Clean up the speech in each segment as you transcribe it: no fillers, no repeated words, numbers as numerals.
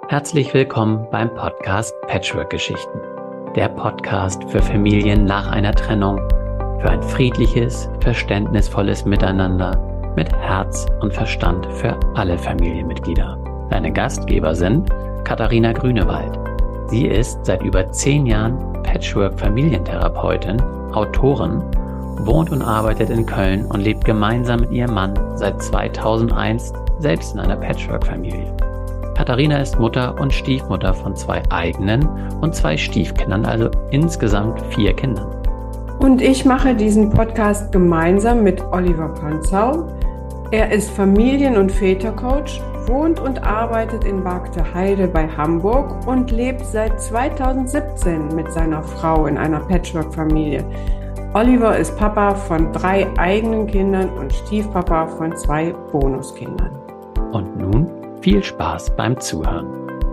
Herzlich willkommen beim Podcast Patchwork-Geschichten. Der Podcast für Familien nach einer Trennung, für ein friedliches, verständnisvolles Miteinander mit Herz und Verstand für alle Familienmitglieder. Deine Gastgeber sind Katharina Grünewald. Sie ist seit über 10 Jahren Patchwork-Familientherapeutin, Autorin, wohnt und arbeitet in Köln und lebt gemeinsam mit ihrem Mann seit 2001 selbst in einer Patchwork-Familie. Katharina ist Mutter und Stiefmutter von 2 eigenen und 2 Stiefkindern, also insgesamt 4 Kindern. Und ich mache diesen Podcast gemeinsam mit Oliver Panzau. Er ist Familien- und Vätercoach, wohnt und arbeitet in Bargteheide bei Hamburg und lebt seit 2017 mit seiner Frau in einer Patchwork-Familie. Oliver ist Papa von 3 eigenen Kindern und Stiefpapa von 2 Bonuskindern. Und nun viel Spaß beim Zuhören.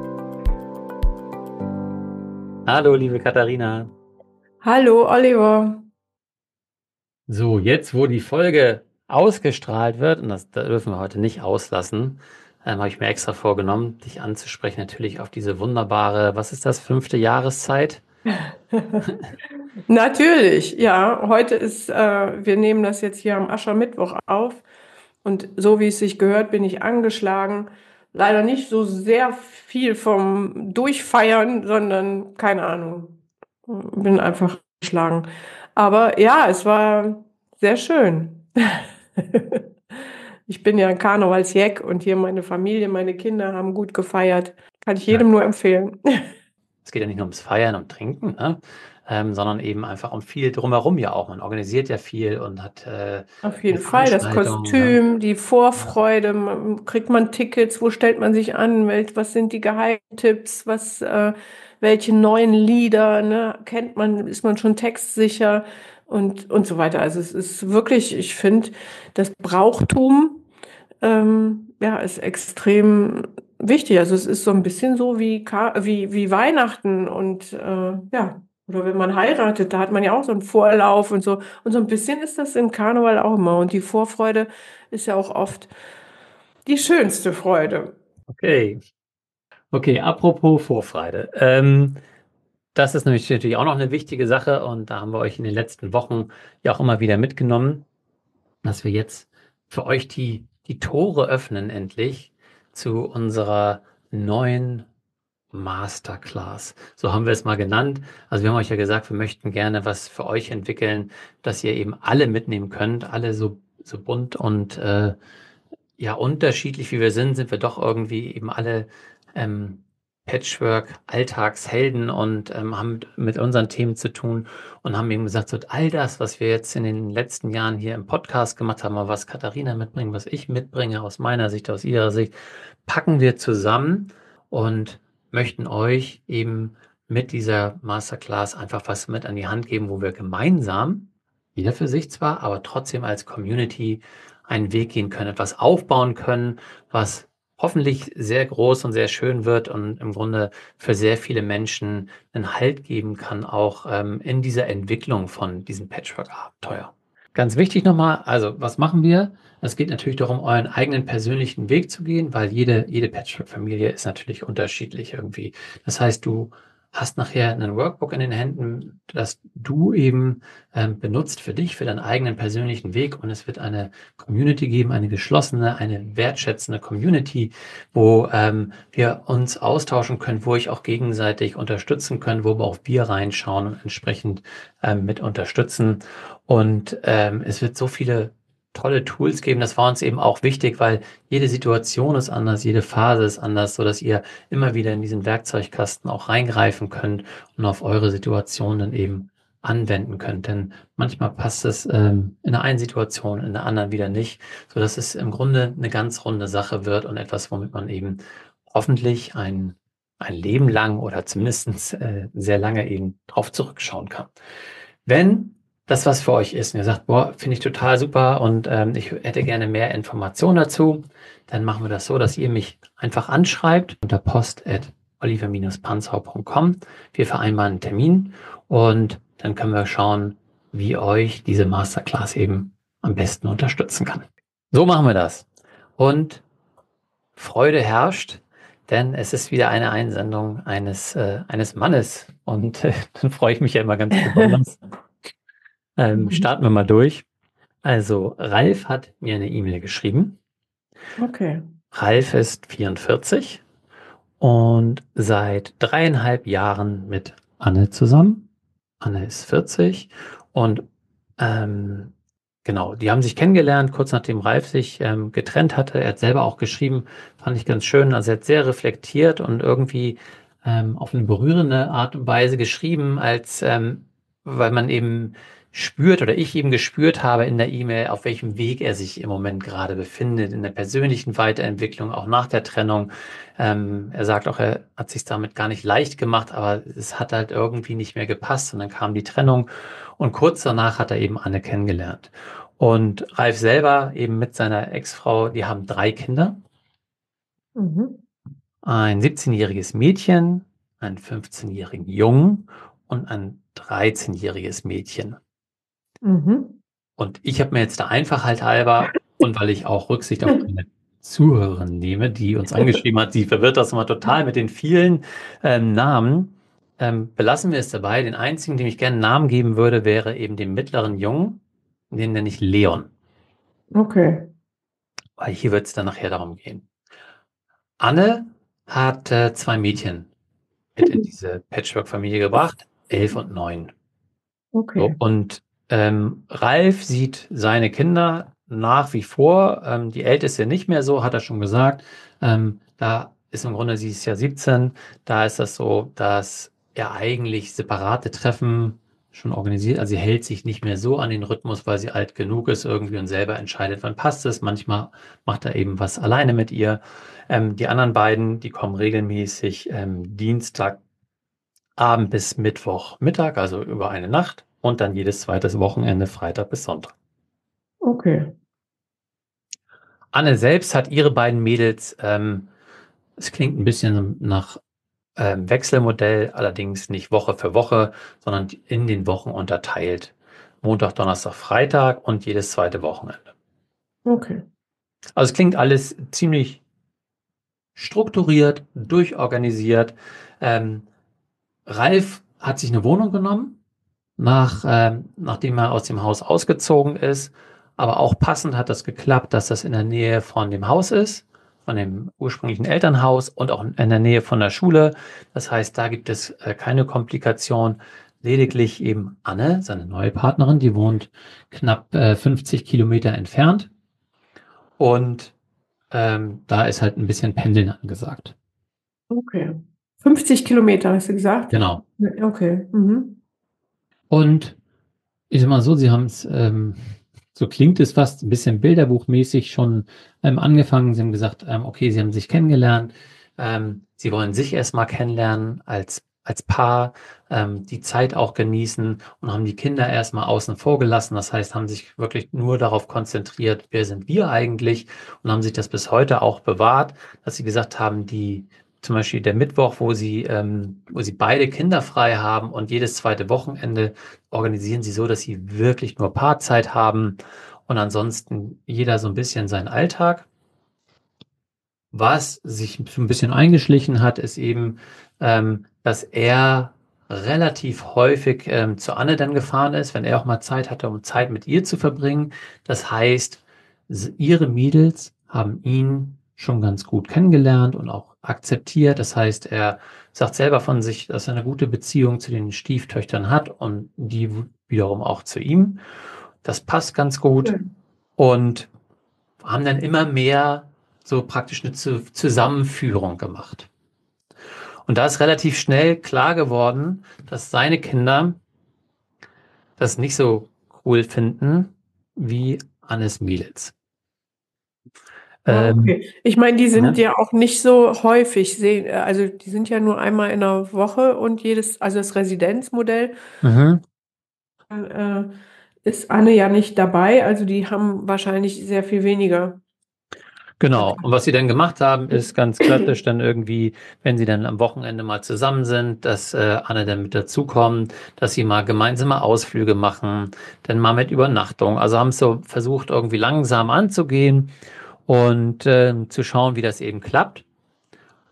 Hallo, liebe Katharina. Hallo, Oliver. So, jetzt, wo die Folge ausgestrahlt wird, und das dürfen wir heute nicht auslassen, habe ich mir extra vorgenommen, dich anzusprechen, natürlich auf diese wunderbare, was ist das, 5. Jahreszeit? Natürlich, ja. Heute ist, wir nehmen das jetzt hier am Aschermittwoch auf. Und so wie es sich gehört, bin ich angeschlagen. Leider nicht so sehr viel vom Durchfeiern, sondern keine Ahnung. Bin einfach geschlagen. Aber ja, es war sehr schön. Ich bin ja ein Karnevalsjack und hier meine Familie, meine Kinder haben gut gefeiert. Kann ich jedem nur empfehlen. Es geht ja nicht nur ums Feiern und Trinken, ne? Sondern eben einfach um viel drumherum ja auch. Man organisiert ja viel und hat Auf jeden Fall, das Kostüm, die Vorfreude, kriegt man Tickets, wo stellt man sich an, was sind die Geheimtipps, welche neuen Lieder, ne, kennt man, ist man schon textsicher und so weiter. Also es ist wirklich, ich finde, das Brauchtum ja, ist extrem wichtig. Also es ist so ein bisschen so wie Weihnachten und ja. Oder wenn man heiratet, da hat man ja auch so einen Vorlauf und so. Und so ein bisschen ist das im Karneval auch immer. Und die Vorfreude ist ja auch oft die schönste Freude. Okay, apropos Vorfreude. Das ist nämlich natürlich auch noch eine wichtige Sache und da haben wir euch in den letzten Wochen ja auch immer wieder mitgenommen, dass wir jetzt für euch die Tore öffnen endlich zu unserer neuen Masterclass. So haben wir es mal genannt. Also wir haben euch ja gesagt, wir möchten gerne was für euch entwickeln, dass ihr eben alle mitnehmen könnt, alle so bunt und ja unterschiedlich wie wir sind wir doch irgendwie eben alle Patchwork-Alltagshelden und haben mit unseren Themen zu tun und haben eben gesagt, so all das, was wir jetzt in den letzten Jahren hier im Podcast gemacht haben, was Katharina mitbringt, was ich mitbringe aus meiner Sicht, aus ihrer Sicht, packen wir zusammen und möchten euch eben mit dieser Masterclass einfach was mit an die Hand geben, wo wir gemeinsam, jeder für sich zwar, aber trotzdem als Community einen Weg gehen können, etwas aufbauen können, was hoffentlich sehr groß und sehr schön wird und im Grunde für sehr viele Menschen einen Halt geben kann, auch in dieser Entwicklung von diesem Patchwork-Abenteuer. Ganz wichtig nochmal, also was machen wir? Es geht natürlich darum, euren eigenen persönlichen Weg zu gehen, weil jede Patchwork-Familie ist natürlich unterschiedlich irgendwie. Das heißt, du hast nachher ein Workbook in den Händen, das du eben benutzt für dich, für deinen eigenen persönlichen Weg. Und es wird eine Community geben, eine geschlossene, eine wertschätzende Community, wo wir uns austauschen können, wo ich auch gegenseitig unterstützen können, wo wir auch wir reinschauen und entsprechend mit unterstützen. Und es wird so viele tolle Tools geben. Das war uns eben auch wichtig, weil jede Situation ist anders, jede Phase ist anders, so dass ihr immer wieder in diesen Werkzeugkasten auch reingreifen könnt und auf eure Situation dann eben anwenden könnt. Denn manchmal passt es in der einen Situation, in der anderen wieder nicht, so dass es im Grunde eine ganz runde Sache wird und etwas, womit man eben hoffentlich ein Leben lang oder zumindest sehr lange eben drauf zurückschauen kann. Wenn das was für euch ist und ihr sagt, boah, finde ich total super und ich hätte gerne mehr Informationen dazu, dann machen wir das so, dass ihr mich einfach anschreibt unter post@oliver-panzau.com. Wir vereinbaren einen Termin und dann können wir schauen, wie euch diese Masterclass eben am besten unterstützen kann. So machen wir das. Und Freude herrscht, denn es ist wieder eine Einsendung eines Mannes und dann freue ich mich ja immer ganz besonders. Starten wir mal durch. Also Ralf hat mir eine E-Mail geschrieben. Okay. Ralf ist 44 und seit 3,5 Jahren mit Anne zusammen. Anne ist 40 und genau, die haben sich kennengelernt, kurz nachdem Ralf sich getrennt hatte. Er hat selber auch geschrieben, fand ich ganz schön. Also er hat sehr reflektiert und irgendwie auf eine berührende Art und Weise geschrieben, als weil man eben spürt oder ich eben gespürt habe in der E-Mail, auf welchem Weg er sich im Moment gerade befindet, in der persönlichen Weiterentwicklung, auch nach der Trennung. Er sagt auch, er hat sich damit gar nicht leicht gemacht, aber es hat halt irgendwie nicht mehr gepasst und dann kam die Trennung und kurz danach hat er eben Anne kennengelernt. Und Ralf selber eben mit seiner Ex-Frau, die haben 3 Kinder. Mhm. Ein 17-jähriges Mädchen, einen 15-jährigen Jungen und ein 13-jähriges Mädchen. Mhm. Und ich habe mir jetzt da einfach halt halber und weil ich auch Rücksicht auf eine Zuhörerin nehme, die uns angeschrieben hat, sie verwirrt das immer total mit den vielen Namen, belassen wir es dabei. Den einzigen, dem ich gerne einen Namen geben würde, wäre eben dem mittleren Jungen, den nenne ich Leon, Okay. weil hier wird es dann nachher darum gehen. Anne hat 2 Mädchen mit in diese Patchwork-Familie gebracht, 11 und 9. So, Okay. und Ralf sieht seine Kinder nach wie vor. Die älteste nicht mehr so, hat er schon gesagt. Da ist im Grunde, sie ist ja 17, da ist das so, dass er eigentlich separate Treffen schon organisiert. Also sie hält sich nicht mehr so an den Rhythmus, weil sie alt genug ist irgendwie und selber entscheidet, wann passt es. Manchmal macht er eben was alleine mit ihr. Die anderen beiden, die kommen regelmäßig Dienstag Abend bis Mittwochmittag, also über eine Nacht und dann jedes zweites Wochenende, Freitag bis Sonntag. Okay. Anne selbst hat ihre beiden Mädels, es klingt ein bisschen nach Wechselmodell, allerdings nicht Woche für Woche, sondern in den Wochen unterteilt. Montag, Donnerstag, Freitag und jedes zweite Wochenende. Okay. Also es klingt alles ziemlich strukturiert, durchorganisiert. Ähm, Ralf hat sich eine Wohnung genommen nachdem er aus dem Haus ausgezogen ist. Aber auch passend hat das geklappt, dass das in der Nähe von dem Haus ist, von dem ursprünglichen Elternhaus und auch in der Nähe von der Schule. Das heißt, da gibt es keine Komplikation. Lediglich eben Anne, seine neue Partnerin, die wohnt knapp 50 Kilometer entfernt. Und da ist halt ein bisschen Pendeln angesagt. Okay. 50 Kilometer, hast du gesagt? Genau. Okay. Mhm. Und ich sag mal so, sie haben es, so klingt es fast ein bisschen bilderbuchmäßig schon angefangen. Sie haben gesagt, okay, sie haben sich kennengelernt. Sie wollen sich erstmal kennenlernen als Paar, die Zeit auch genießen und haben die Kinder erstmal außen vor gelassen. Das heißt, haben sich wirklich nur darauf konzentriert, wer sind wir eigentlich und haben sich das bis heute auch bewahrt, dass sie gesagt haben, zum Beispiel der Mittwoch, wo sie beide Kinder frei haben und jedes zweite Wochenende organisieren sie so, dass sie wirklich nur Paarzeit haben und ansonsten jeder so ein bisschen seinen Alltag. Was sich so ein bisschen eingeschlichen hat, ist eben, dass er relativ häufig zu Anne dann gefahren ist, wenn er auch mal Zeit hatte, um Zeit mit ihr zu verbringen. Das heißt, ihre Mädels haben ihn schon ganz gut kennengelernt und auch akzeptiert. Das heißt, er sagt selber von sich, dass er eine gute Beziehung zu den Stieftöchtern hat und die wiederum auch zu ihm. Das passt ganz gut Schön. und haben dann immer mehr so praktisch eine Zusammenführung gemacht. Und da ist relativ schnell klar geworden, dass seine Kinder das nicht so cool finden wie Annes Mädels. Ah, okay. Ich meine, die sind Ne? ja auch nicht so häufig also die sind ja nur einmal in der Woche und also das Residenzmodell Mhm. äh, ist Anne ja nicht dabei, also die haben wahrscheinlich sehr viel weniger Genau. Kontakt. Und was sie dann gemacht haben, ist ganz klassisch dann irgendwie, wenn sie dann am Wochenende mal zusammen sind, dass Anne dann mit dazukommt, dass sie mal gemeinsame Ausflüge machen, dann mal mit Übernachtung. Also haben es so versucht, irgendwie langsam anzugehen und zu schauen, wie das eben klappt.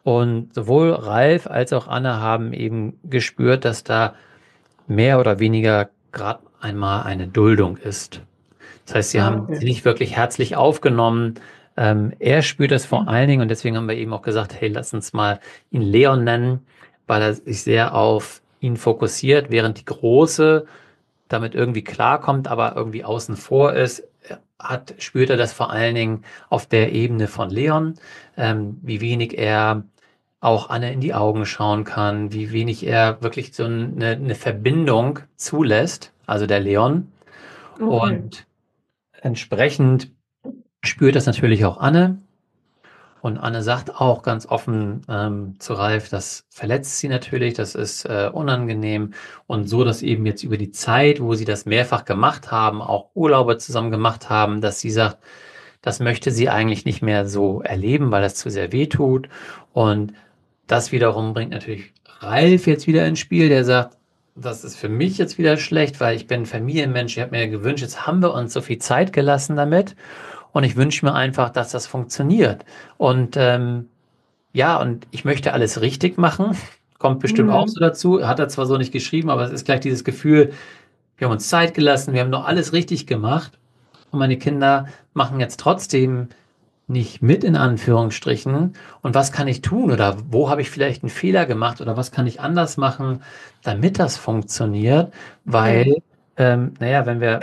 Und sowohl Ralf als auch Anne haben eben gespürt, dass da mehr oder weniger gerade einmal eine Duldung ist. Das heißt, sie haben sie Okay. nicht wirklich herzlich aufgenommen. Er spürt das vor allen Dingen und deswegen haben wir eben auch gesagt, hey, lass uns mal ihn Leon nennen, weil er sich sehr auf ihn fokussiert, während die Große damit irgendwie klarkommt, aber irgendwie außen vor ist, spürt er das vor allen Dingen auf der Ebene von Leon, wie wenig er auch Anne in die Augen schauen kann, wie wenig er wirklich so eine Verbindung zulässt, also der Leon. Okay. Und entsprechend spürt das natürlich auch Anne. Und Anne sagt auch ganz offen zu Ralf, das verletzt sie natürlich, das ist unangenehm. Und so, dass eben jetzt über die Zeit, wo sie das mehrfach gemacht haben, auch Urlaube zusammen gemacht haben, dass sie sagt, das möchte sie eigentlich nicht mehr so erleben, weil das zu sehr weh tut. Und das wiederum bringt natürlich Ralf jetzt wieder ins Spiel, der sagt, das ist für mich jetzt wieder schlecht, weil ich bin Familienmensch, ich habe mir gewünscht, jetzt haben wir uns so viel Zeit gelassen damit. Und ich wünsche mir einfach, dass das funktioniert. Und ja, und ich möchte alles richtig machen. Kommt bestimmt auch so Mhm. dazu. Hat er zwar so nicht geschrieben, aber es ist gleich dieses Gefühl, wir haben uns Zeit gelassen, wir haben noch alles richtig gemacht. Und meine Kinder machen jetzt trotzdem nicht mit in Anführungsstrichen. Und was kann ich tun? Oder wo habe ich vielleicht einen Fehler gemacht? Oder was kann ich anders machen, damit das funktioniert? Okay. Weil, naja,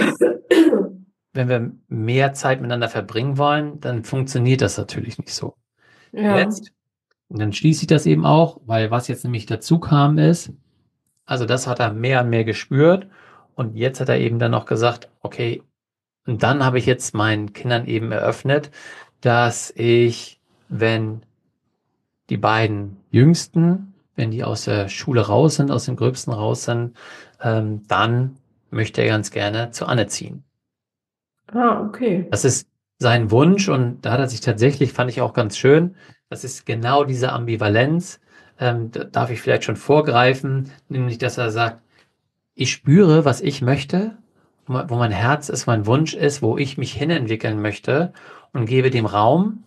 wenn wir mehr Zeit miteinander verbringen wollen, dann funktioniert das natürlich nicht so. Ja. Jetzt, und dann schließe ich das eben auch, weil was jetzt nämlich dazu kam ist, also das hat er mehr und mehr gespürt und jetzt hat er eben dann noch gesagt, okay, und dann habe ich jetzt meinen Kindern eben eröffnet, dass ich, wenn die beiden Jüngsten, wenn die aus der Schule raus sind, aus dem Gröbsten raus sind, dann möchte er ganz gerne zu Anne ziehen. Ah, okay. Das ist sein Wunsch und da hat er sich tatsächlich, fand ich auch ganz schön, das ist genau diese Ambivalenz, da darf ich vielleicht schon vorgreifen, nämlich dass er sagt, ich spüre, was ich möchte, wo mein Herz ist, mein Wunsch ist, wo ich mich hinentwickeln möchte und gebe dem Raum,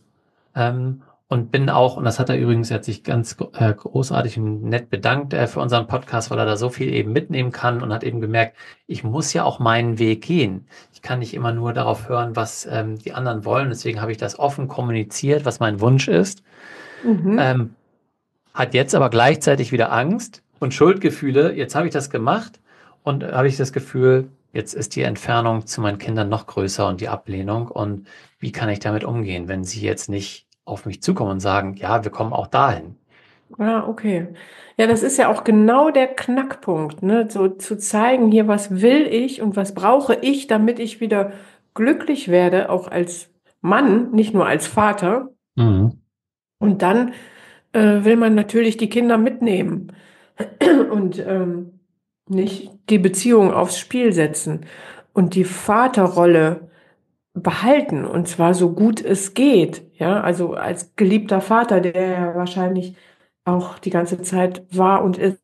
und bin auch, und das hat er übrigens, er hat sich ganz großartig und nett bedankt für unseren Podcast, weil er da so viel eben mitnehmen kann und hat eben gemerkt, ich muss ja auch meinen Weg gehen. Ich kann nicht immer nur darauf hören, was die anderen wollen. Deswegen habe ich das offen kommuniziert, was mein Wunsch ist. Mhm. Ähm, Hat jetzt aber gleichzeitig wieder Angst und Schuldgefühle. Jetzt habe ich das gemacht und habe ich das Gefühl, jetzt ist die Entfernung zu meinen Kindern noch größer und die Ablehnung. Und wie kann ich damit umgehen, wenn sie jetzt nicht auf mich zukommen und sagen, ja, wir kommen auch dahin? Ah, okay. Ja, das ist ja auch genau der Knackpunkt, ne? So zu zeigen, hier, was will ich und was brauche ich, damit ich wieder glücklich werde, auch als Mann, nicht nur als Vater. Mhm. Und dann will man natürlich die Kinder mitnehmen und nicht die Beziehung aufs Spiel setzen und die Vaterrolle behalten und zwar so gut es geht. Ja, also als geliebter Vater, der ja wahrscheinlich auch die ganze Zeit war und ist.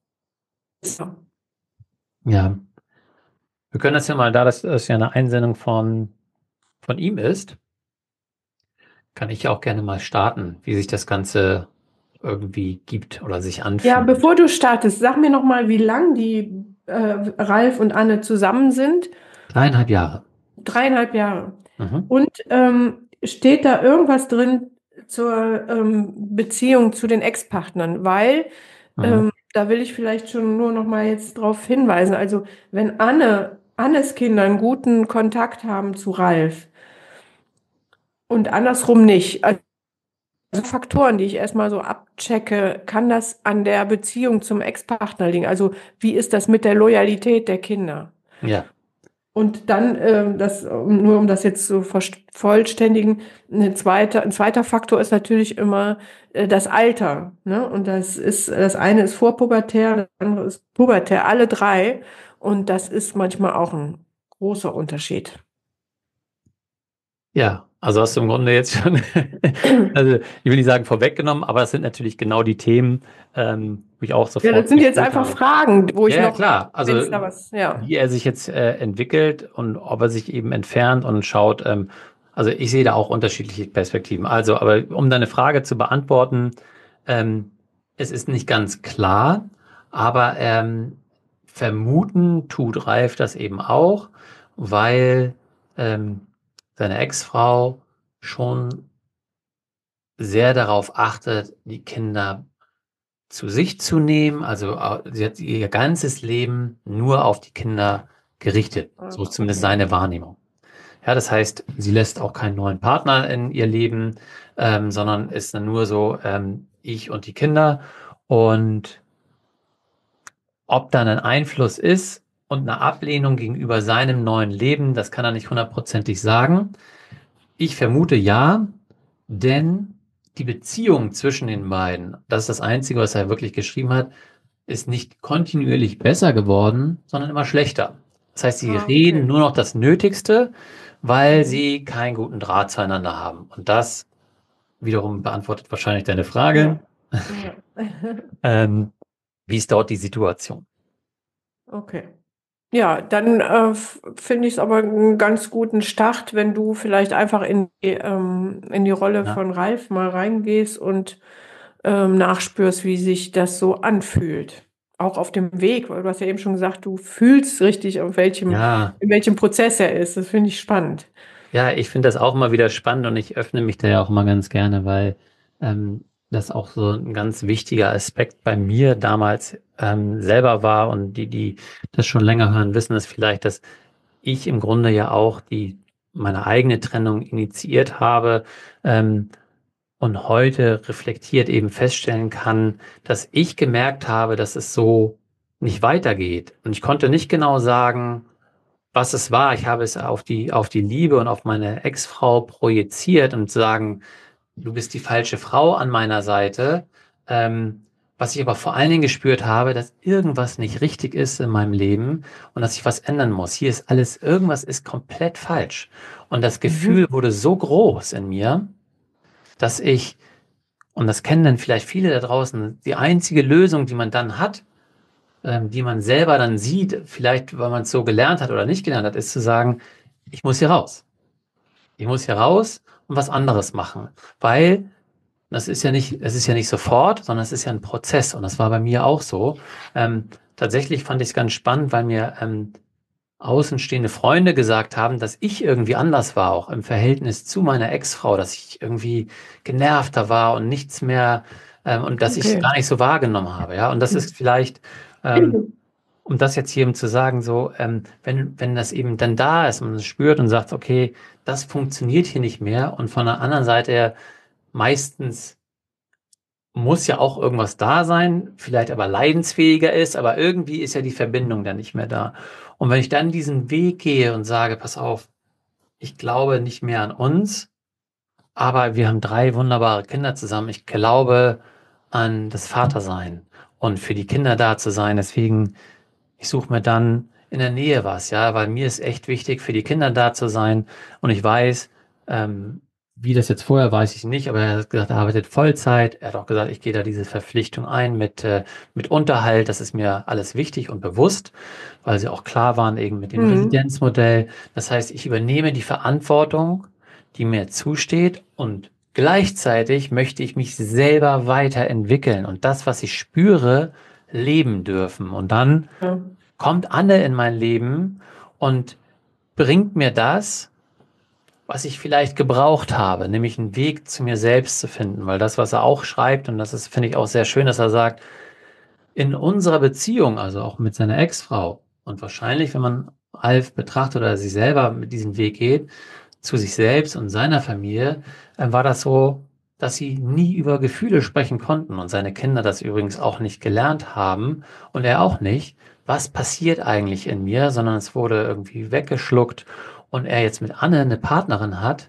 Ja, wir können das ja mal, da das ja eine Einsendung von ihm ist, kann ich ja auch gerne mal starten, wie sich das Ganze irgendwie gibt oder sich Ja, anfühlt. bevor du startest, sag mir noch mal, wie lang die Ralf und Anne zusammen sind. 3,5 Jahre. 3,5 Jahre. Mhm. Und steht da irgendwas drin zur Beziehung zu den Ex-Partnern? Weil Mhm. da will ich vielleicht schon nur noch mal jetzt drauf hinweisen. Also wenn Annes Kinder einen guten Kontakt haben zu Ralf und andersrum nicht, also Faktoren, die ich erstmal so abchecke, kann das an der Beziehung zum Ex-Partner liegen? Also wie ist das mit der Loyalität der Kinder? Ja, Und dann, nur um das jetzt zu vollständigen, ein zweiter Faktor ist natürlich immer das Alter. Ne? Und das eine ist vorpubertär, das andere ist pubertär, alle drei. Und das ist manchmal auch ein großer Unterschied. ja, also hast du im Grunde jetzt schon, also ich will nicht sagen vorweggenommen, aber es sind natürlich genau die Themen, wo ich auch Ja, sofort das sind jetzt gespürt einfach habe. Fragen, wo Ja, ich ja, noch, klar. wenn Also es da was, ja. wie er sich jetzt entwickelt und ob er sich eben entfernt und schaut. Also ich sehe da auch unterschiedliche Perspektiven. Also, aber um deine Frage zu beantworten, Ähm, Es ist nicht ganz klar, aber vermuten tut Ralf das eben auch, weil ähm, seine Ex-Frau schon sehr darauf achtet, die Kinder zu sich zu nehmen. Also sie hat ihr ganzes Leben nur auf die Kinder gerichtet. Ah, So ist zumindest okay. seine Wahrnehmung. Ja, das heißt, sie lässt auch keinen neuen Partner in ihr Leben, sondern ist dann nur so ich und die Kinder. Und ob dann ein Einfluss ist und eine Ablehnung gegenüber seinem neuen Leben, das kann er nicht hundertprozentig sagen. Ich vermute ja, denn die Beziehung zwischen den beiden, das ist das Einzige, was er wirklich geschrieben hat, ist nicht kontinuierlich besser geworden, sondern immer schlechter. Das heißt, sie Ah, reden okay. nur noch das Nötigste, weil Mhm. sie keinen guten Draht zueinander haben. Und das wiederum beantwortet wahrscheinlich deine Frage. Ja. Ja. Ähm, Wie ist dort die Situation? Okay. Ja, dann finde ich es aber einen ganz guten Start, wenn du vielleicht einfach in die Rolle Ja, von Ralf mal reingehst und nachspürst, wie sich das so anfühlt. Auch auf dem Weg, weil du hast ja eben schon gesagt, du fühlst richtig, ja, in welchem Prozess er ist. Das finde ich spannend. ja, ich finde das auch immer wieder spannend und ich öffne mich da ja auch immer ganz gerne, weil das auch so ein ganz wichtiger Aspekt bei mir damals selber war und die das schon länger hören, wissen es vielleicht, dass ich im Grunde ja auch meine eigene Trennung initiiert habe, ähm, und heute reflektiert eben feststellen kann, dass ich gemerkt habe, dass es so nicht weitergeht. Und ich konnte nicht genau sagen, was es war. Ich habe es auf die Liebe und auf meine Ex-Frau projiziert und sagen, du bist die falsche Frau an meiner Seite. Was ich aber vor allen Dingen gespürt habe, dass irgendwas nicht richtig ist in meinem Leben und dass ich was ändern muss. Hier ist alles, irgendwas ist komplett falsch. Und das Mhm. Gefühl wurde so groß in mir, dass ich, und das kennen dann vielleicht viele da draußen, die einzige Lösung, die man dann hat, die man selber dann sieht, vielleicht weil man es so gelernt hat oder nicht gelernt hat, ist zu sagen, ich muss hier raus. Ich muss hier raus und was anderes machen. Weil es ist ja nicht sofort, sondern es ist ja ein Prozess. Und das war bei mir auch so. Tatsächlich fand ich es ganz spannend, weil mir außenstehende Freunde gesagt haben, dass ich irgendwie anders war, auch im Verhältnis zu meiner Ex-Frau, dass ich irgendwie genervter war und nichts mehr, und dass ich es Okay. gar nicht so wahrgenommen habe. Ja, und das ist vielleicht, ähm, um das jetzt hier eben zu sagen, so, wenn das eben dann da ist und man es spürt und sagt, okay, das funktioniert hier nicht mehr und von der anderen Seite her meistens muss ja auch irgendwas da sein, vielleicht aber leidensfähiger ist, aber irgendwie ist ja die Verbindung dann nicht mehr da. Und wenn ich dann diesen Weg gehe und sage, pass auf, ich glaube nicht mehr an uns, aber wir haben drei wunderbare Kinder zusammen. Ich glaube an das Vatersein und für die Kinder da zu sein. Deswegen ich suche mir dann in der Nähe was, ja, weil mir ist echt wichtig, für die Kinder da zu sein. Und ich weiß, ähm, wie das jetzt vorher weiß ich nicht, aber er hat gesagt, er arbeitet Vollzeit. Er hat auch gesagt, ich gehe da diese Verpflichtung ein mit Unterhalt. Das ist mir alles wichtig und bewusst, weil sie auch klar waren eben mit dem Mhm. Residenzmodell. Das heißt, ich übernehme die Verantwortung, die mir zusteht und gleichzeitig möchte ich mich selber weiterentwickeln und das, was ich spüre, leben dürfen. Und dann Ja. kommt Anne in mein Leben und bringt mir das, was ich vielleicht gebraucht habe, nämlich einen Weg zu mir selbst zu finden. Weil das, was er auch schreibt, und das ist, finde ich auch sehr schön, dass er sagt, in unserer Beziehung, also auch mit seiner Ex-Frau, und wahrscheinlich, wenn man Alf betrachtet oder sich selber mit diesem Weg geht, zu sich selbst und seiner Familie, war das so, dass sie nie über Gefühle sprechen konnten und seine Kinder das übrigens auch nicht gelernt haben und er auch nicht. Was passiert eigentlich in mir, sondern es wurde irgendwie weggeschluckt und er jetzt mit Anne eine Partnerin hat,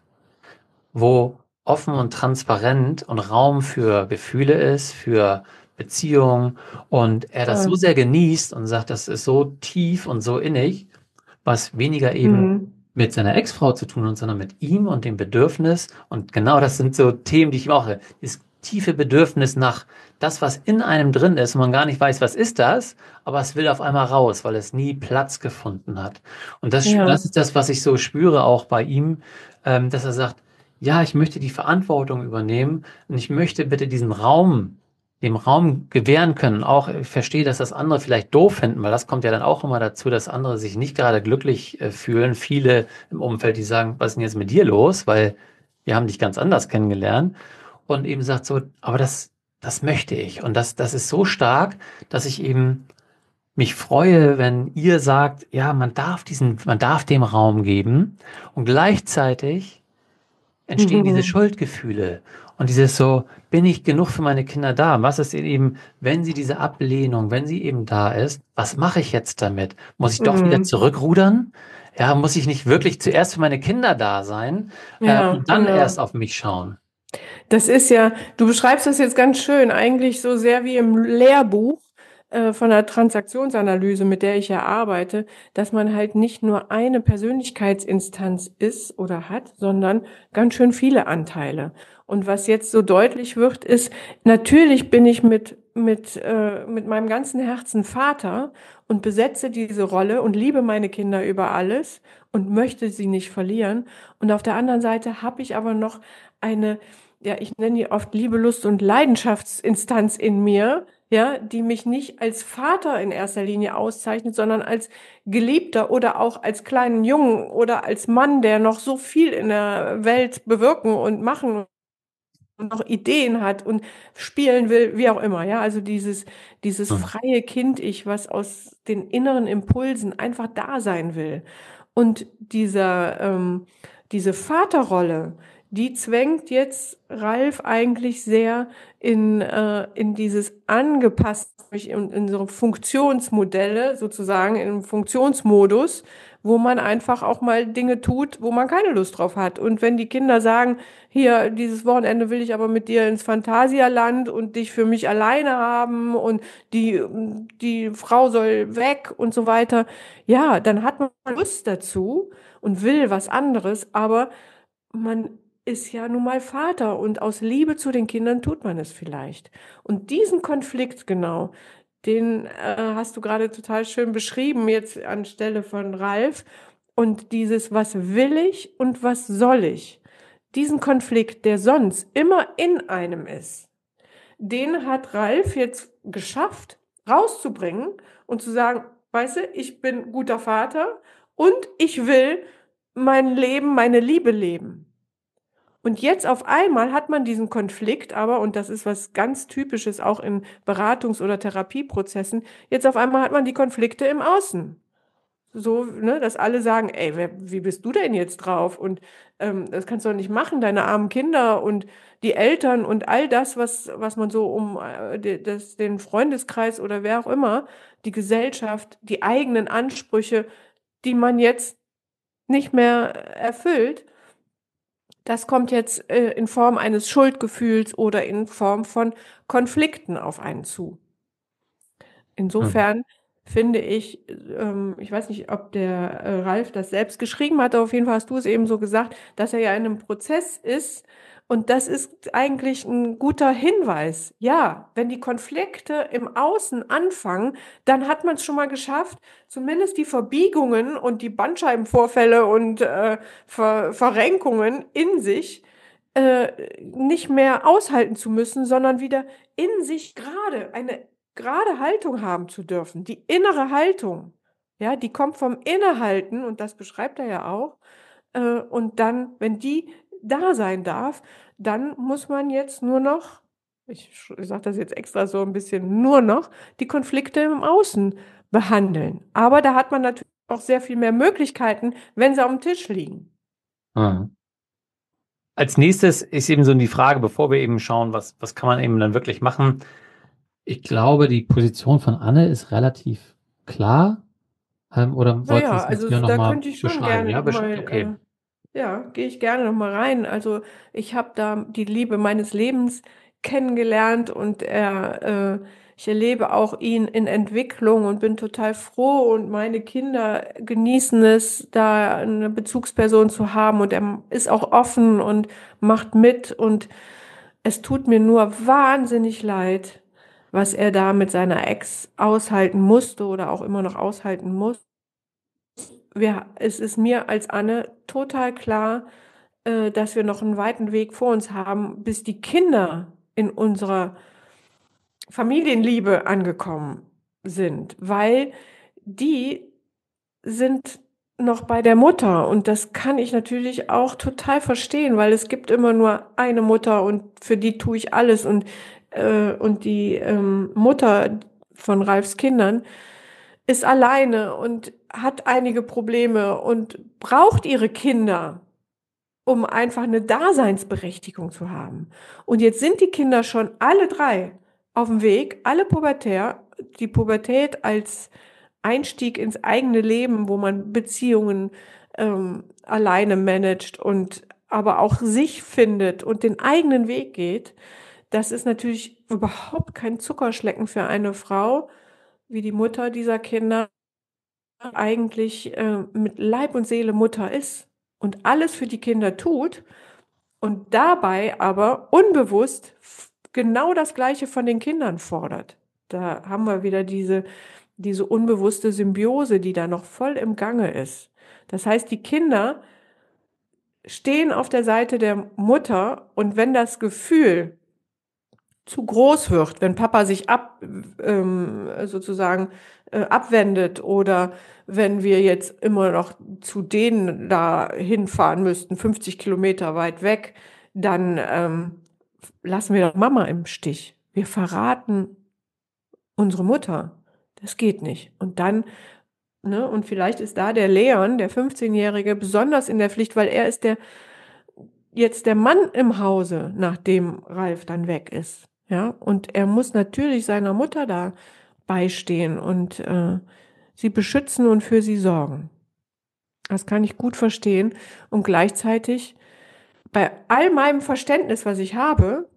wo offen und transparent und Raum für Gefühle ist, für Beziehungen und er das so Toll. sehr genießt und sagt, das ist so tief und so innig, was weniger eben Mhm. mit seiner Ex-Frau zu tun hat, sondern mit ihm und dem Bedürfnis. Und genau das sind so Themen, die ich mache. Dieses tiefe Bedürfnis nach das, was in einem drin ist und man gar nicht weiß, was ist das, aber es will auf einmal raus, weil es nie Platz gefunden hat. Und Ja. das ist das, was ich so spüre auch bei ihm, dass er sagt, ja, ich möchte die Verantwortung übernehmen und ich möchte bitte diesen Raum dem Raum gewähren können. Auch ich verstehe, dass das andere vielleicht doof finden, weil das kommt ja dann auch immer dazu, dass andere sich nicht gerade glücklich fühlen. Viele im Umfeld, die sagen, was ist denn jetzt mit dir los? Weil wir haben dich ganz anders kennengelernt. Und eben sagt so, aber das möchte ich. Und das ist so stark, dass ich eben mich freue, wenn ihr sagt, ja, man darf dem Raum geben. Und gleichzeitig entstehen diese Schuldgefühle und dieses so, bin ich genug für meine Kinder da? Was ist eben, wenn sie diese Ablehnung, wenn sie eben da ist, was mache ich jetzt damit? Muss ich doch wieder Mhm. zurückrudern? Ja, muss ich nicht wirklich zuerst für meine Kinder da sein, Ja, und dann erst genau. auf mich schauen? Das ist ja, du beschreibst das jetzt ganz schön, eigentlich so sehr wie im Lehrbuch von der Transaktionsanalyse, mit der ich ja arbeite, dass man halt nicht nur eine Persönlichkeitsinstanz ist oder hat, sondern ganz schön viele Anteile. Und was jetzt so deutlich wird, ist, natürlich bin ich mit meinem ganzen Herzen Vater und besetze diese Rolle und liebe meine Kinder über alles und möchte sie nicht verlieren. Und auf der anderen Seite habe ich aber noch eine, ja, ich nenne die oft Liebe, Lust und Leidenschaftsinstanz in mir, ja, die mich nicht als Vater in erster Linie auszeichnet, sondern als Geliebter oder auch als kleinen Jungen oder als Mann, der noch so viel in der Welt bewirken und machen und noch Ideen hat und spielen will, wie auch immer, ja, also dieses Hm. freie Kind-Ich, was aus den inneren Impulsen einfach da sein will. Und diese Vaterrolle, die zwängt jetzt Ralf eigentlich sehr in dieses angepasst, in so Funktionsmodelle sozusagen, in einem Funktionsmodus, wo man einfach auch mal Dinge tut, wo man keine Lust drauf hat. Und wenn die Kinder sagen, hier, dieses Wochenende will ich aber mit dir ins Phantasialand und dich für mich alleine haben und die Frau soll weg und so weiter, ja, dann hat man Lust dazu und will was anderes, aber man ist ja nun mal Vater und aus Liebe zu den Kindern tut man es vielleicht. Und diesen Konflikt genau, den hast du gerade total schön beschrieben, jetzt anstelle von Ralf. Und dieses, was will ich und was soll ich? Diesen Konflikt, der sonst immer in einem ist, den hat Ralf jetzt geschafft, rauszubringen und zu sagen, weißt du, ich bin guter Vater und ich will mein Leben, meine Liebe leben. Und jetzt auf einmal hat man diesen Konflikt aber, und das ist was ganz Typisches auch in Beratungs- oder Therapieprozessen, jetzt auf einmal hat man die Konflikte im Außen. So, ne, dass alle sagen, ey, wie bist du denn jetzt drauf? Und das kannst du doch nicht machen, deine armen Kinder und die Eltern und all das, was man so um den Freundeskreis oder wer auch immer, die Gesellschaft, die eigenen Ansprüche, die man jetzt nicht mehr erfüllt, das kommt jetzt in Form eines Schuldgefühls oder in Form von Konflikten auf einen zu. Hm. Insofern finde ich weiß nicht, ob der Ralf das selbst geschrieben hat, aber auf jeden Fall hast du es eben so gesagt, dass er ja in einem Prozess ist. Und das ist eigentlich ein guter Hinweis. Ja, wenn die Konflikte im Außen anfangen, dann hat man es schon mal geschafft, zumindest die Verbiegungen und die Bandscheibenvorfälle und Verrenkungen in sich nicht mehr aushalten zu müssen, sondern wieder in sich eine gerade Haltung haben zu dürfen. Die innere Haltung, ja, die kommt vom Innehalten und das beschreibt er ja auch. Und dann, wenn die da sein darf, dann muss man jetzt nur noch, ich sage das jetzt extra so ein bisschen, nur noch die Konflikte im Außen behandeln. Aber da hat man natürlich auch sehr viel mehr Möglichkeiten, wenn sie auf dem Tisch liegen. Hm. Als nächstes ist eben so die Frage, bevor wir eben schauen, was kann man eben dann wirklich machen. Ich glaube, die Position von Anne ist relativ klar. Oder wolltest du Naja, es jetzt also hier da nochmal könnte ich schon beschreiben? gerne Ja, nochmal okay. ja, gehe ich gerne noch mal rein. Also ich habe da die Liebe meines Lebens kennengelernt und ich erlebe auch ihn in Entwicklung und bin total froh und meine Kinder genießen es, da eine Bezugsperson zu haben und er ist auch offen und macht mit und es tut mir nur wahnsinnig leid, was er da mit seiner Ex aushalten musste oder auch immer noch aushalten muss. Es ist mir als Anne total klar, dass wir noch einen weiten Weg vor uns haben, bis die Kinder in unserer Familienliebe angekommen sind, weil die sind noch bei der Mutter und das kann ich natürlich auch total verstehen, weil es gibt immer nur eine Mutter und für die tue ich alles und die Mutter von Ralfs Kindern ist alleine und hat einige Probleme und braucht ihre Kinder, um einfach eine Daseinsberechtigung zu haben. Und jetzt sind die Kinder schon alle drei auf dem Weg, alle pubertär, die Pubertät als Einstieg ins eigene Leben, wo man Beziehungen alleine managt und aber auch sich findet und den eigenen Weg geht. Das ist natürlich überhaupt kein Zuckerschlecken für eine Frau, wie die Mutter dieser Kinder eigentlich mit Leib und Seele Mutter ist und alles für die Kinder tut und dabei aber unbewusst genau das Gleiche von den Kindern fordert. Da haben wir wieder diese unbewusste Symbiose, die da noch voll im Gange ist. Das heißt, die Kinder stehen auf der Seite der Mutter und wenn das Gefühl zu groß wird, wenn Papa sich sozusagen abwendet oder wenn wir jetzt immer noch zu denen da hinfahren müssten, 50 Kilometer weit weg, dann lassen wir doch Mama im Stich. Wir verraten unsere Mutter. Das geht nicht. Und dann, ne, und vielleicht ist da der Leon, der 15-Jährige, besonders in der Pflicht, weil er ist jetzt der Mann im Hause, nachdem Ralf dann weg ist. Ja, und er muss natürlich seiner Mutter da beistehen und sie beschützen und für sie sorgen. Das kann ich gut verstehen. Und gleichzeitig, bei all meinem Verständnis, was ich habe,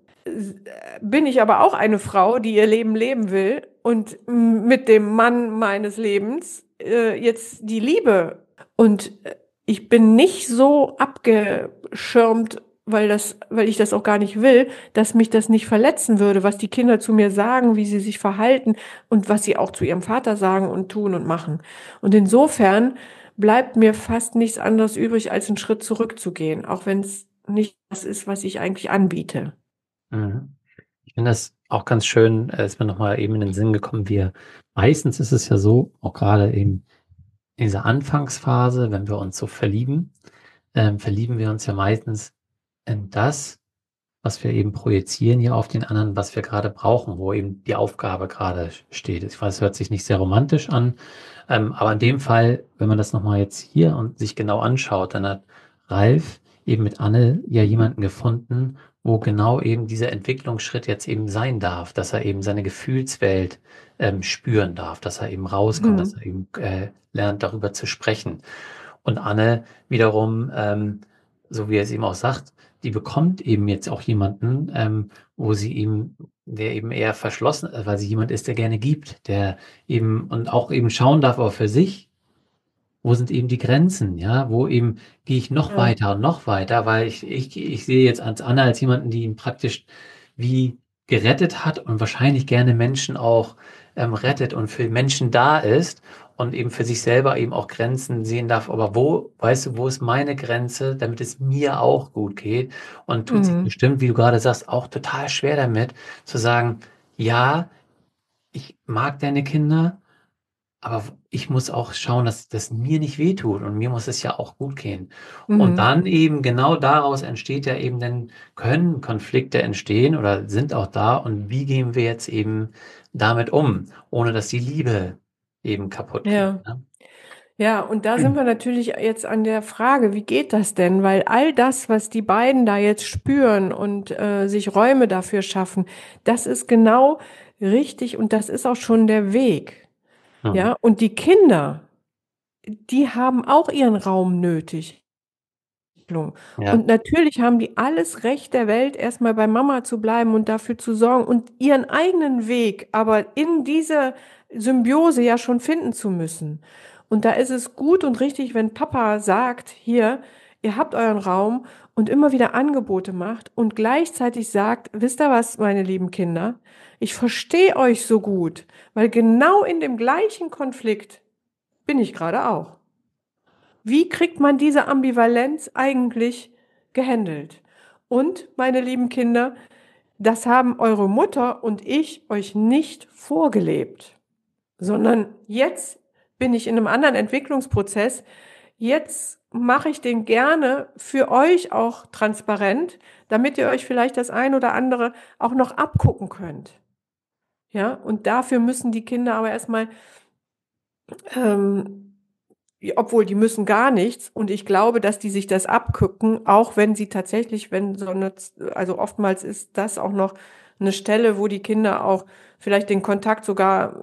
bin ich aber auch eine Frau, die ihr Leben leben will und mit dem Mann meines Lebens jetzt die Liebe. Und ich bin nicht so abgeschirmt, weil ich das auch gar nicht will, dass mich das nicht verletzen würde, was die Kinder zu mir sagen, wie sie sich verhalten und was sie auch zu ihrem Vater sagen und tun und machen. Und insofern bleibt mir fast nichts anderes übrig, als einen Schritt zurückzugehen, auch wenn es nicht das ist, was ich eigentlich anbiete. Mhm. Ich finde das auch ganz schön, ist mir nochmal eben in den Sinn gekommen, meistens ist es ja so, auch gerade eben in dieser Anfangsphase, wenn wir uns so verlieben, verlieben wir uns ja meistens in das, was wir eben projizieren hier auf den anderen, was wir gerade brauchen, wo eben die Aufgabe gerade steht. Ich weiß, es hört sich nicht sehr romantisch an, aber in dem Fall, wenn man das nochmal jetzt hier und sich genau anschaut, dann hat Ralf eben mit Anne ja jemanden gefunden, wo genau eben dieser Entwicklungsschritt jetzt eben sein darf, dass er eben seine Gefühlswelt spüren darf, dass er eben rauskommt, dass Mhm. er eben lernt, darüber zu sprechen. Und Anne wiederum, so wie er es eben auch sagt, die bekommt eben jetzt auch jemanden, wo sie ihm, der eben eher verschlossen, weil sie jemand ist, der gerne gibt, der eben und auch eben schauen darf, aber für sich, wo sind eben die Grenzen, ja, wo eben gehe ich Ja. noch weiter, weil ich sehe jetzt als Anna als jemanden, die ihn praktisch wie gerettet hat und wahrscheinlich gerne Menschen auch rettet und für Menschen da ist und eben für sich selber eben auch Grenzen sehen darf. Aber wo, weißt du, wo ist meine Grenze, damit es mir auch gut geht? Und tut sich Mhm. bestimmt, wie du gerade sagst, auch total schwer damit zu sagen, ja, ich mag deine Kinder. Aber ich muss auch schauen, dass das mir nicht wehtut und mir muss es ja auch gut gehen. Und Mhm. dann eben genau daraus entsteht ja eben dann, können Konflikte entstehen oder sind auch da und wie gehen wir jetzt eben damit um, ohne dass die Liebe eben kaputt geht, Ja. ne? Ja, und da sind wir natürlich jetzt an der Frage, wie geht das denn? Weil all das, was die beiden da jetzt spüren und sich Räume dafür schaffen, das ist genau richtig und das ist auch schon der Weg. Mhm. Ja, und die Kinder, die haben auch ihren Raum nötig. Ja. Und natürlich haben die alles Recht der Welt, erstmal bei Mama zu bleiben und dafür zu sorgen und ihren eigenen Weg, aber in dieser Symbiose ja schon finden zu müssen. Und da ist es gut und richtig, wenn Papa sagt, hier, ihr habt euren Raum und immer wieder Angebote macht und gleichzeitig sagt, wisst ihr was, meine lieben Kinder, ich verstehe euch so gut, weil genau in dem gleichen Konflikt bin ich gerade auch. Wie kriegt man diese Ambivalenz eigentlich gehandelt? Und, meine lieben Kinder, das haben eure Mutter und ich euch nicht vorgelebt, sondern jetzt bin ich in einem anderen Entwicklungsprozess. Jetzt mache ich den gerne für euch auch transparent, damit ihr euch vielleicht das ein oder andere auch noch abgucken könnt. Ja, und dafür müssen die Kinder aber erstmal, ähm, obwohl die müssen gar nichts. Und ich glaube, dass die sich das abgucken, auch wenn sie tatsächlich, wenn so eine, also oftmals ist das auch noch eine Stelle, wo die Kinder auch vielleicht den Kontakt sogar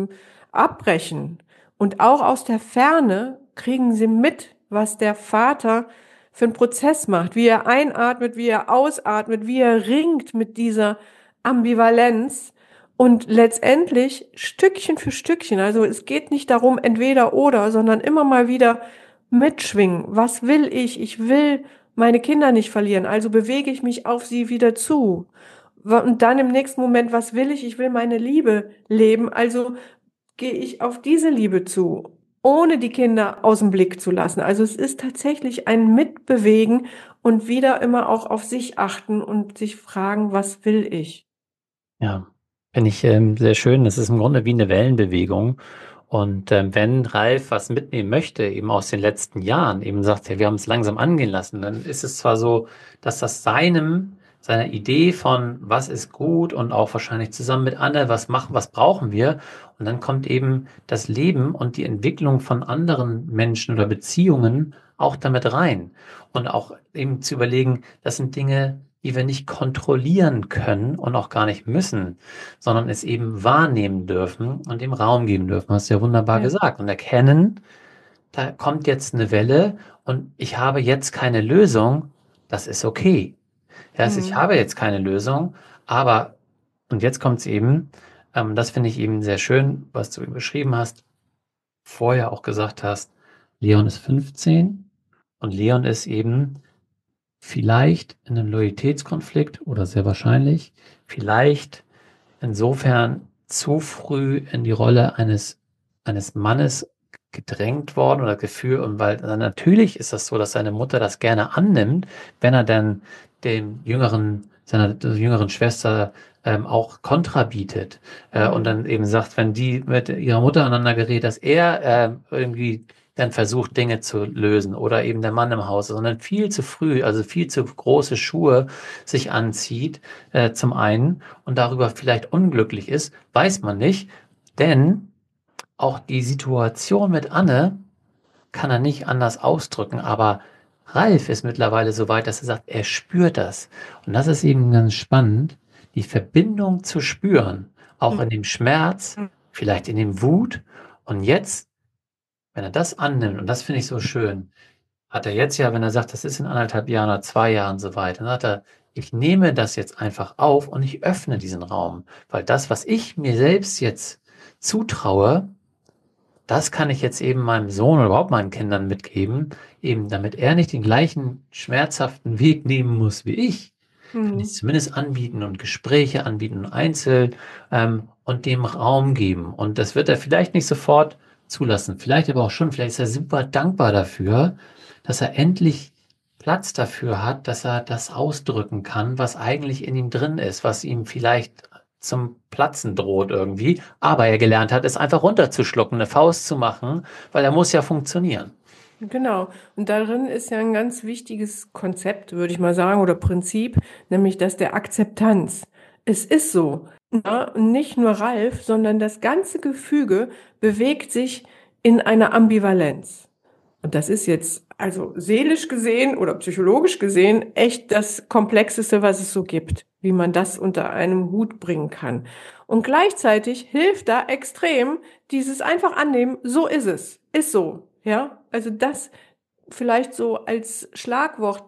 abbrechen. Und auch aus der Ferne kriegen sie mit, was der Vater für einen Prozess macht, wie er einatmet, wie er ausatmet, wie er ringt mit dieser Ambivalenz. Und letztendlich Stückchen für Stückchen, also es geht nicht darum, entweder oder, sondern immer mal wieder mitschwingen. Was will ich? Ich will meine Kinder nicht verlieren, also bewege ich mich auf sie wieder zu. Und dann im nächsten Moment, was will ich? Ich will meine Liebe leben, also gehe ich auf diese Liebe zu, ohne die Kinder aus dem Blick zu lassen. Also es ist tatsächlich ein Mitbewegen und wieder immer auch auf sich achten und sich fragen, was will ich? Ja, finde ich sehr schön. Das ist im Grunde wie eine Wellenbewegung. Und wenn Ralf was mitnehmen möchte, eben aus den letzten Jahren, eben sagt, ja, wir haben es langsam angehen lassen, dann ist es zwar so, dass das seiner Idee von was ist gut und auch wahrscheinlich zusammen mit Anne, was machen, was brauchen wir? Und dann kommt eben das Leben und die Entwicklung von anderen Menschen oder Beziehungen auch damit rein. Und auch eben zu überlegen, das sind Dinge, die wir nicht kontrollieren können und auch gar nicht müssen, sondern es eben wahrnehmen dürfen und dem Raum geben dürfen. Hast du ja wunderbar Ja. gesagt. Und erkennen, da kommt jetzt eine Welle und ich habe jetzt keine Lösung. Das ist okay. Ja, also ich Mhm. habe jetzt keine Lösung, aber, und jetzt kommt es eben, das finde ich eben sehr schön, was du beschrieben hast, vorher auch gesagt hast, Leon ist 15 und Leon ist eben vielleicht in einem Loyalitätskonflikt oder sehr wahrscheinlich, vielleicht insofern zu früh in die Rolle eines Mannes gedrängt worden oder geführt. Und weil natürlich ist das so, dass seine Mutter das gerne annimmt, wenn er dann seiner jüngeren Schwester auch Kontra bietet. Und Mhm. dann eben sagt, wenn die mit ihrer Mutter aneinander gerät, dass er irgendwie dann versucht, Dinge zu lösen oder eben der Mann im Haus, sondern viel zu früh, also viel zu große Schuhe sich anzieht, zum einen und darüber vielleicht unglücklich ist, weiß man nicht, denn auch die Situation mit Anne kann er nicht anders ausdrücken, aber Ralf ist mittlerweile so weit, dass er sagt, er spürt das. Und das ist eben ganz spannend, die Verbindung zu spüren, auch in dem Schmerz, vielleicht in dem Wut. Und jetzt, wenn er das annimmt, und das finde ich so schön, hat er jetzt ja, wenn er sagt, das ist in 1,5 Jahren oder 2 Jahren soweit, dann sagt er, ich nehme das jetzt einfach auf und ich öffne diesen Raum, weil das, was ich mir selbst jetzt zutraue, das kann ich jetzt eben meinem Sohn oder überhaupt meinen Kindern mitgeben, eben damit er nicht den gleichen schmerzhaften Weg nehmen muss wie ich, kann ich Mhm. zumindest anbieten und Gespräche anbieten, einzeln und dem Raum geben. Und das wird er vielleicht nicht sofort zulassen, vielleicht aber auch schon, vielleicht ist er super dankbar dafür, dass er endlich Platz dafür hat, dass er das ausdrücken kann, was eigentlich in ihm drin ist, was ihm vielleicht zum Platzen droht irgendwie, aber er gelernt hat, es einfach runterzuschlucken, eine Faust zu machen, weil er muss ja funktionieren. Genau. Und darin ist ja ein ganz wichtiges Konzept, würde ich mal sagen, oder Prinzip, nämlich das der Akzeptanz. Es ist so. Ja, und nicht nur Ralf, sondern das ganze Gefüge bewegt sich in einer Ambivalenz. Und das ist jetzt also seelisch gesehen oder psychologisch gesehen echt das Komplexeste, was es so gibt, wie man das unter einem Hut bringen kann. Und gleichzeitig hilft da extrem dieses einfach annehmen, so ist es, ist so, ja. Also das vielleicht so als Schlagwort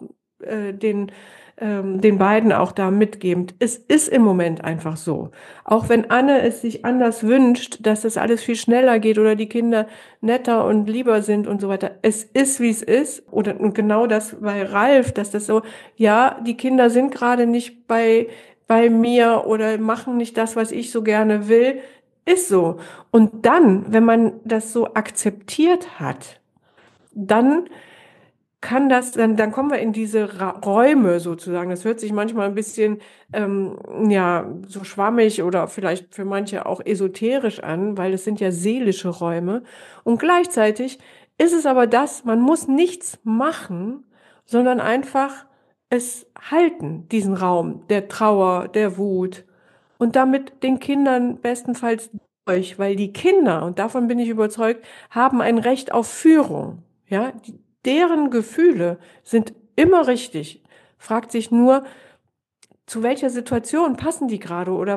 den beiden auch da mitgebend. Es ist im Moment einfach so. Auch wenn Anne es sich anders wünscht, dass das alles viel schneller geht oder die Kinder netter und lieber sind und so weiter. Es ist, wie es ist. Oder und genau das bei Ralf, dass das so, ja, die Kinder sind gerade nicht bei mir oder machen nicht das, was ich so gerne will. Ist so. Und dann, wenn man das so akzeptiert hat, dann dann kommen wir in diese Räume sozusagen. Das hört sich manchmal ein bisschen, ja, so schwammig oder vielleicht für manche auch esoterisch an, weil es sind ja seelische Räume. Und gleichzeitig ist es aber das, man muss nichts machen, sondern einfach es halten, diesen Raum der Trauer, der Wut und damit den Kindern bestenfalls durch, weil die Kinder, und davon bin ich überzeugt, haben ein Recht auf Führung. Ja, deren Gefühle sind immer richtig. Fragt sich nur, zu welcher Situation passen die gerade oder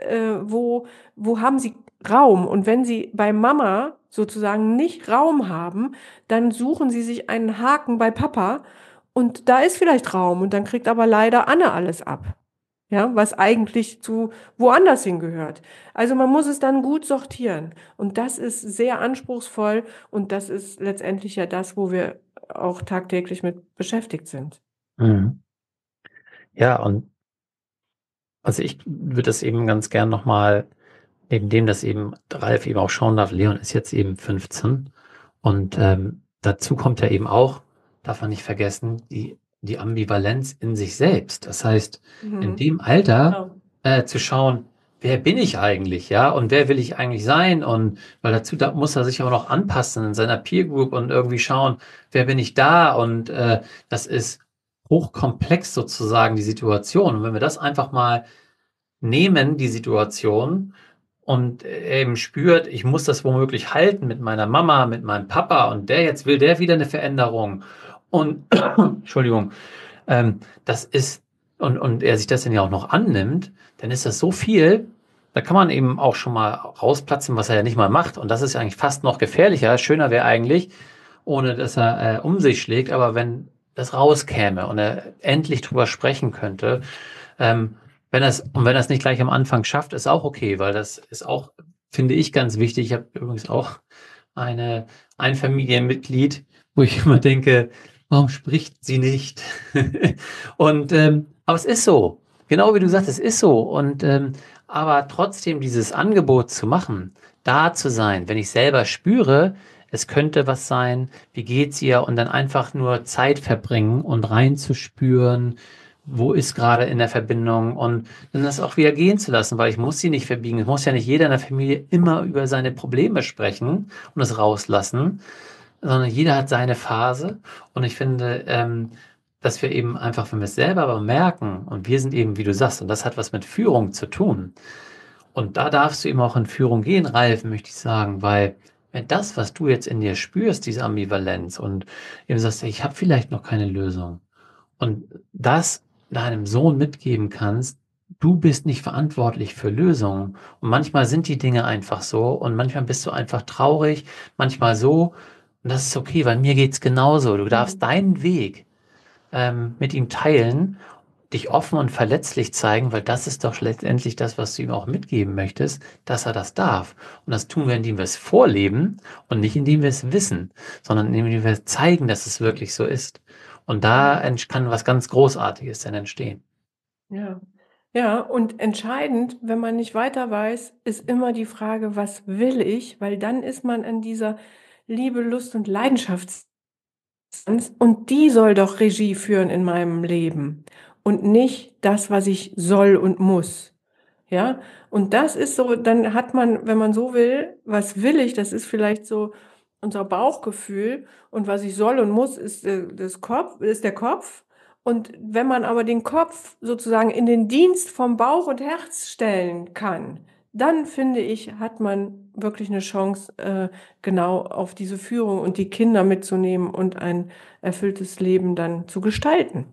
wo haben sie Raum? Und wenn sie bei Mama sozusagen nicht Raum haben, dann suchen sie sich einen Haken bei Papa und da ist vielleicht Raum und dann kriegt aber leider Anne alles ab. Ja, was eigentlich zu woanders hingehört. Also man muss es dann gut sortieren. Und das ist sehr anspruchsvoll und das ist letztendlich ja das, wo wir auch tagtäglich mit beschäftigt sind. Mhm. Ja, und also ich würde das eben ganz gern nochmal, neben dem, dass eben Ralf eben auch schauen darf, Leon ist jetzt eben 15 und dazu kommt ja eben auch, darf man nicht vergessen, die Ambivalenz in sich selbst. Das heißt, in Mhm. dem Alter Genau. zu schauen, wer bin ich eigentlich, ja, und wer will ich eigentlich sein? Und weil dazu da muss er sich auch noch anpassen in seiner Peer Group und irgendwie schauen, wer bin ich da? Und das ist hochkomplex sozusagen die Situation. Und wenn wir das einfach mal nehmen, die Situation, und er eben spürt, ich muss das womöglich halten mit meiner Mama, mit meinem Papa, und der jetzt will der wieder eine Veränderung. Und Entschuldigung, das ist, und er sich das dann ja auch noch annimmt, dann ist das so viel, da kann man eben auch schon mal rausplatzen, was er ja nicht mal macht. Und das ist ja eigentlich fast noch gefährlicher. Schöner wäre eigentlich, ohne dass er um sich schlägt, aber wenn das rauskäme und er endlich drüber sprechen könnte, ähm, wenn er es nicht gleich am Anfang schafft, ist auch okay, weil das ist auch, finde ich, ganz wichtig. Ich habe übrigens auch ein Familienmitglied, wo ich immer denke, warum spricht sie nicht? Und aber es ist so, genau wie du sagst, Mhm. es ist so. Und aber trotzdem dieses Angebot zu machen, da zu sein, wenn ich selber spüre, es könnte was sein, wie geht's ihr? Und dann einfach nur Zeit verbringen und reinzuspüren, wo ist gerade in der Verbindung und dann das auch wieder gehen zu lassen, weil ich muss sie nicht verbiegen. Es muss ja nicht jeder in der Familie immer über seine Probleme sprechen und es rauslassen, sondern jeder hat seine Phase. Und ich finde, dass wir eben einfach, wenn wir es selber aber merken, und wir sind eben, wie du sagst, und das hat was mit Führung zu tun. Und da darfst du eben auch in Führung gehen, Ralf, möchte ich sagen, weil wenn das, was du jetzt in dir spürst, diese Ambivalenz und eben sagst, ich habe vielleicht noch keine Lösung und das deinem Sohn mitgeben kannst, du bist nicht verantwortlich für Lösungen. Und manchmal sind die Dinge einfach so und manchmal bist du einfach traurig, manchmal so. Und das ist okay, weil mir geht's genauso. Du darfst Mhm. deinen Weg mit ihm teilen, dich offen und verletzlich zeigen, weil das ist doch letztendlich das, was du ihm auch mitgeben möchtest, dass er das darf. Und das tun wir, indem wir es vorleben und nicht indem wir es wissen, sondern indem wir zeigen, dass es wirklich so ist. Und da Ja. kann was ganz Großartiges dann entstehen. Ja. Ja, und entscheidend, wenn man nicht weiter weiß, ist immer die Frage, was will ich? Weil dann ist man an dieser Liebe, Lust und Leidenschaft und die soll doch Regie führen in meinem Leben und nicht das, was ich soll und muss. Ja, und das ist so, dann hat man, wenn man so will, was will ich, das ist vielleicht so unser Bauchgefühl und was ich soll und muss, ist ist der Kopf. Und wenn man aber den Kopf sozusagen in den Dienst vom Bauch und Herz stellen kann, dann finde ich, hat man wirklich eine Chance, genau auf diese Führung und die Kinder mitzunehmen und ein erfülltes Leben dann zu gestalten.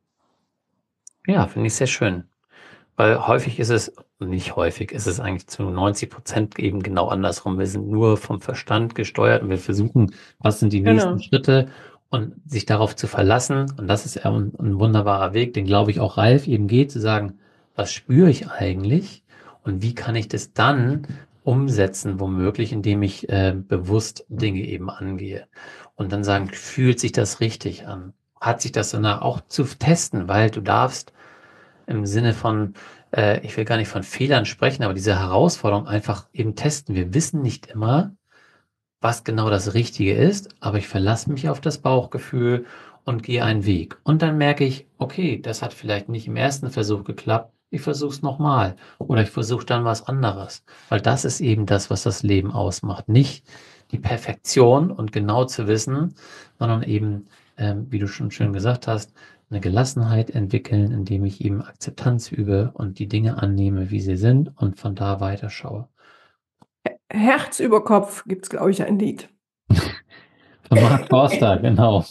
Ja, finde ich sehr schön. Weil häufig ist es, nicht häufig, ist es eigentlich zu 90% eben genau andersrum. Wir sind nur vom Verstand gesteuert und wir versuchen, was sind die nächsten Genau. Schritte und sich darauf zu verlassen. Und das ist ja ein wunderbarer Weg, den glaube ich auch Ralf eben geht, zu sagen, was spüre ich eigentlich und wie kann ich das dann umsetzen, womöglich, indem ich bewusst Dinge eben angehe. Und dann sagen, fühlt sich das richtig an? Hat sich das danach auch zu testen, weil du darfst im Sinne von, ich will gar nicht von Fehlern sprechen, aber diese Herausforderung einfach eben testen. Wir wissen nicht immer, was genau das Richtige ist, aber ich verlasse mich auf das Bauchgefühl und gehe einen Weg. Und dann merke ich, okay, das hat vielleicht nicht im ersten Versuch geklappt. Ich versuche es nochmal oder ich versuche dann was anderes, weil das ist eben das, was das Leben ausmacht. Nicht die Perfektion und genau zu wissen, sondern eben, wie du schon schön gesagt hast, eine Gelassenheit entwickeln, indem ich eben Akzeptanz übe und die Dinge annehme, wie sie sind und von da weiterschaue. Herz über Kopf gibt es, glaube ich, ein Lied. Von Mark Forster, genau.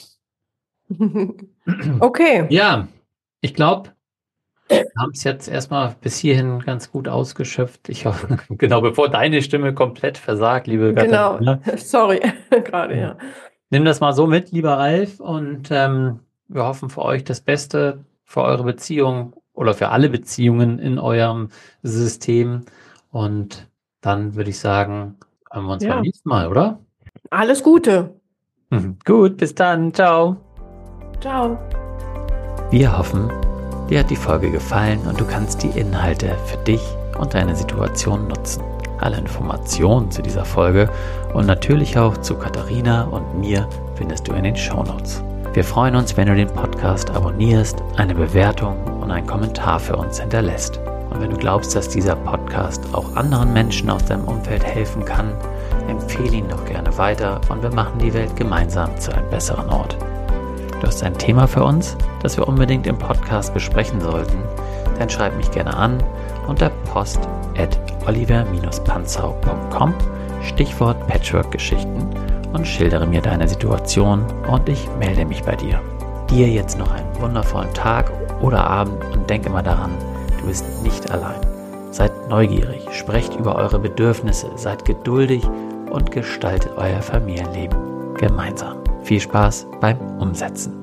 Okay. Ja, ich glaube, wir haben es jetzt erstmal bis hierhin ganz gut ausgeschöpft. Ich hoffe, genau, bevor deine Stimme komplett versagt, liebe Katharina. Genau, sorry, gerade, ja. Nimm das mal so mit, lieber Ralf, und wir hoffen für euch das Beste, für eure Beziehung oder für alle Beziehungen in eurem System. Und dann würde ich sagen, hören wir uns beim nächsten Mal, oder? Alles Gute. Gut, bis dann. Ciao. Ciao. Wir hoffen, dir hat die Folge gefallen und du kannst die Inhalte für dich und deine Situation nutzen. Alle Informationen zu dieser Folge und natürlich auch zu Katharina und mir findest du in den Shownotes. Wir freuen uns, wenn du den Podcast abonnierst, eine Bewertung und einen Kommentar für uns hinterlässt. Und wenn du glaubst, dass dieser Podcast auch anderen Menschen aus deinem Umfeld helfen kann, empfehle ihn doch gerne weiter und wir machen die Welt gemeinsam zu einem besseren Ort. Du hast ein Thema für uns, das wir unbedingt im Podcast besprechen sollten, dann schreib mich gerne an unter post@oliver-panzau.com, Stichwort Patchwork-Geschichten und schildere mir deine Situation und ich melde mich bei dir. Dir jetzt noch einen wundervollen Tag oder Abend und denk immer daran, du bist nicht allein. Seid neugierig, sprecht über eure Bedürfnisse, seid geduldig und gestaltet euer Familienleben gemeinsam. Viel Spaß beim Umsetzen.